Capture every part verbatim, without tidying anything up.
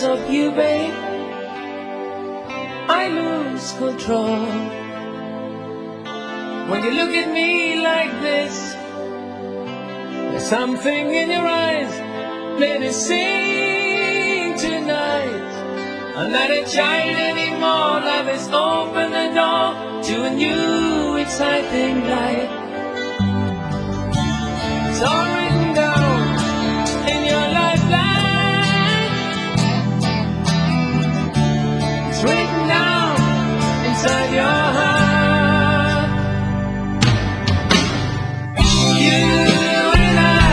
of you, babe, I lose control. When you look at me like this, there's something in your eyes. Let it sing tonight. I'm not a child anymore. Love has opened the door to a new exciting life. It's all written down in your lifeline. It's written down inside your heart. You and I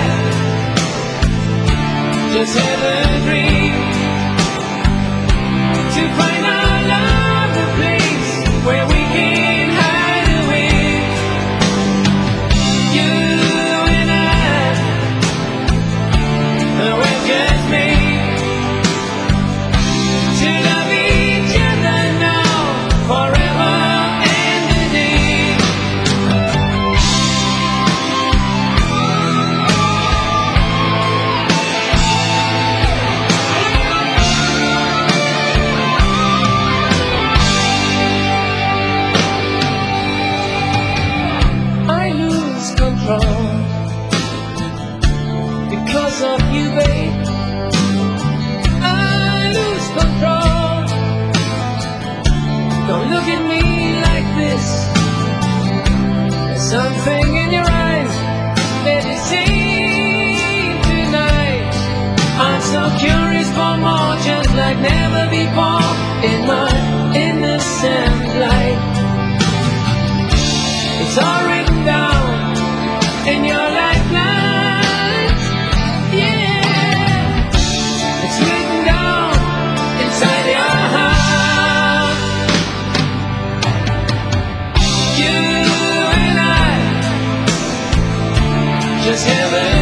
just have a dream to find our love a place where we can hide away. You and I, we're just made to love each other now, forever and a day. I lose control because of you, babe. I lose control. Don't look at me like this. There's something in your eyes that is saying tonight. I'm so curious for more, just like never before in my innocent life. It's all written down in your lifeline. Yeah, it's written down inside your heart. You and I just have a